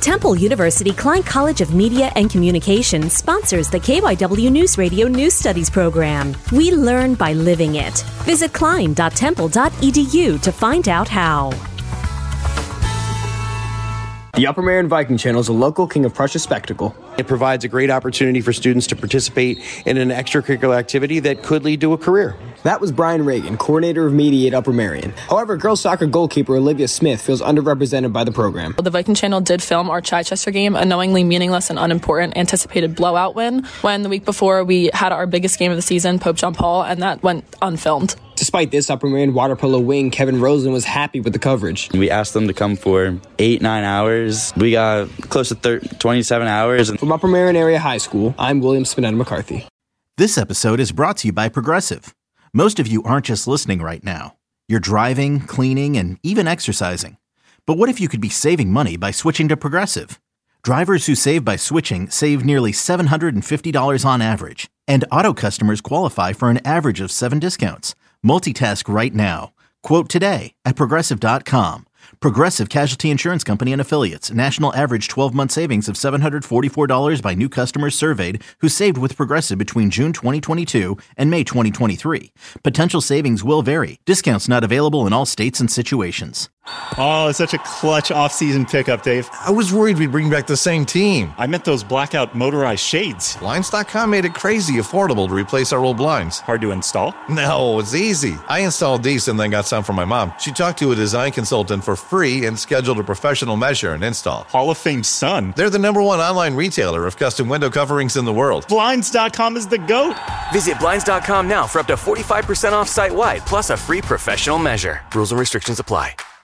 Temple University Klein College of Media and Communications sponsors the KYW News Radio News Studies program. We learn by living it. Visit klein.temple.edu to find out how. The Upper Merion Viking Channel is a local King of Prussia spectacle. It provides a great opportunity for students to participate in an extracurricular activity that could lead to a career. That was Brian Reagan, coordinator of media at Upper Merion. However, girls soccer goalkeeper Olivia Smith feels underrepresented by the program. The Viking Channel did film our Chichester game, a knowingly meaningless and unimportant anticipated blowout win, when the week before we had our biggest game of the season, Pope John Paul, and that went unfilmed. Despite this, Upper Merion water polo wing Kevin Rosen was happy with the coverage. We asked them to come for 8-9 hours. We got close to 27 hours. From Upper Merion Area High School, I'm William Spinetta McCarthy. This episode is brought to you by Progressive. Most of you aren't just listening right now. You're driving, cleaning, and even exercising. But what if you could be saving money by switching to Progressive? Drivers who save by switching save nearly $750 on average. And auto customers qualify for an average of 7 discounts. Multitask right now. Quote today at Progressive.com. Progressive Casualty Insurance Company and Affiliates. National average 12-month savings of $744 by new customers surveyed who saved with Progressive between June 2022 and May 2023. Potential savings will vary. Discounts not available in all states and situations. Oh, such a clutch off-season pickup, Dave. I was worried we'd bring back the same team. I meant those blackout motorized shades. Blinds.com made it crazy affordable to replace our old blinds. Hard to install? No, it's easy. I installed these and then got some for my mom. She talked to a design consultant for free and scheduled a professional measure and install. Hall of Fame son. They're the #1 online retailer of custom window coverings in the world. Blinds.com is the GOAT. Visit Blinds.com now for up to 45% off site-wide, plus a free professional measure. Rules and restrictions apply.